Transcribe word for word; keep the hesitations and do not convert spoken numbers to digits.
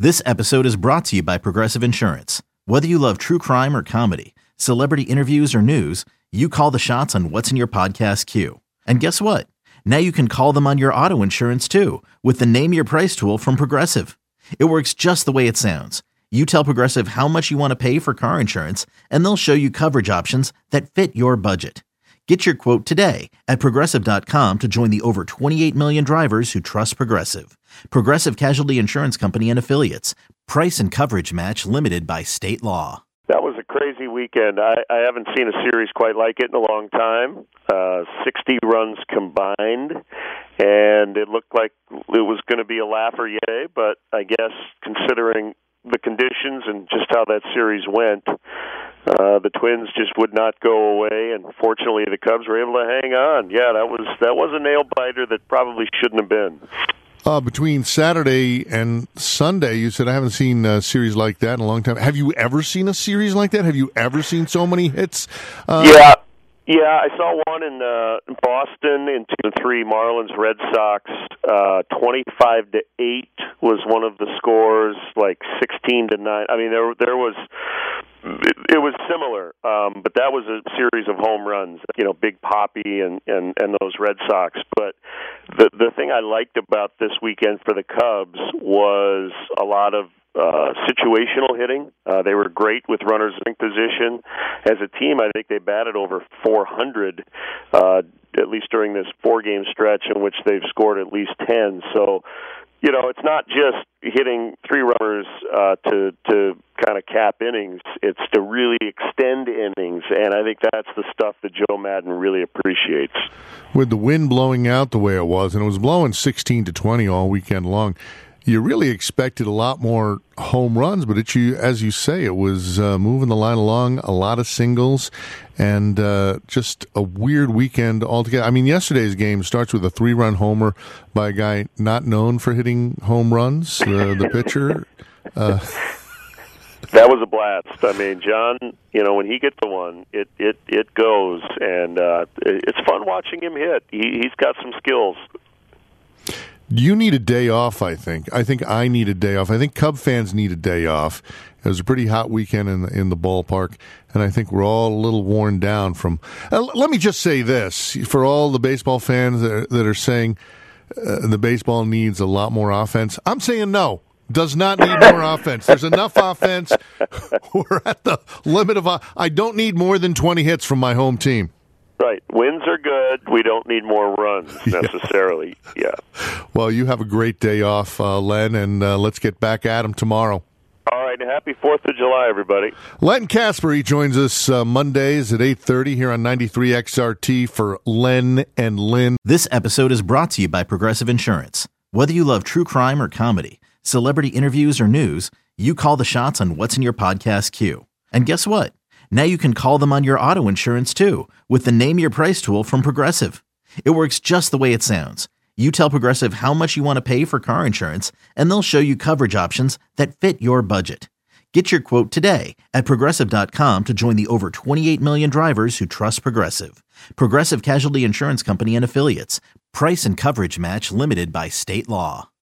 This episode is brought to you by Progressive Insurance. Whether you love true crime or comedy, celebrity interviews or news, you call the shots on what's in your podcast queue. And guess what? Now you can call them on your auto insurance too with the Name Your Price tool from Progressive. It works just the way it sounds. You tell Progressive how much you want to pay for car insurance, and they'll show you coverage options that fit your budget. Get your quote today at Progressive dot com to join the over twenty-eight million drivers who trust Progressive. Progressive Casualty Insurance Company and Affiliates. Price and coverage match limited by state law. That was a crazy weekend. I, I haven't seen a series quite like it in a long time. Uh, sixty runs combined, and it looked like it was going to be a laugher yay, but I guess considering the conditions and just how that series went, uh, the Twins just would not go away, and fortunately the Cubs were able to hang on. Yeah, that was that was a nail-biter that probably shouldn't have been. Uh, between Saturday and Sunday, you said, I haven't seen a series like that in a long time. Have you ever seen a series like that? Have you ever seen so many hits? Uh, yeah. Yeah, I saw one in uh, Boston in two and three, Marlins Red Sox. Uh, twenty-five to eight was one of the scores, like sixteen to nine. I mean, there there was it, it was similar, um, but that was a series of home runs. You know, Big Poppy and, and, and those Red Sox. But the the thing I liked about this weekend for the Cubs was a lot of Uh, situational hitting. Uh, they were great with runners in position. As a team, I think they batted over four hundred, uh, at least during this four-game stretch in which they've scored at least ten. So, you know, it's not just hitting three runners uh, to to kind of cap innings. It's to really extend innings, and I think that's the stuff that Joe Maddon really appreciates. With the wind blowing out the way it was, and it was blowing sixteen to twenty all weekend long, you really expected a lot more home runs, but it, you, as you say, it was uh, moving the line along, a lot of singles, and uh, just a weird weekend altogether. I mean, yesterday's game starts with a three-run homer by a guy not known for hitting home runs, uh, the pitcher. Uh, that was a blast. I mean, John, you know, when he gets the one, it, it, it goes, and uh, it's fun watching him hit. He, he's got some skills. You need a day off, I think. I think I need a day off. I think Cub fans need a day off. It was a pretty hot weekend in the, in the ballpark, and I think we're all a little worn down from... Uh, let me just say this. For all the baseball fans that are, that are saying uh, the baseball needs a lot more offense, I'm saying no. Does not need more offense. There's enough offense. We're at the limit of... I don't need more than twenty hits from my home team. Right. Wins are good. We don't need more runs necessarily. Yeah. Well, you have a great day off, uh, Len, and uh, let's get back at him tomorrow. All right. Happy fourth of July, everybody. Len Kasper joins us uh, Mondays at eight thirty here on ninety-three X R T for Len and Lynn. This episode is brought to you by Progressive Insurance. Whether you love true crime or comedy, celebrity interviews or news, you call the shots on what's in your podcast queue. And guess what? Now you can call them on your auto insurance too with the Name Your Price tool from Progressive. It works just the way it sounds. You tell Progressive how much you want to pay for car insurance, and they'll show you coverage options that fit your budget. Get your quote today at Progressive dot com to join the over twenty-eight million drivers who trust Progressive. Progressive Casualty Insurance Company and Affiliates. Price and coverage match limited by state law.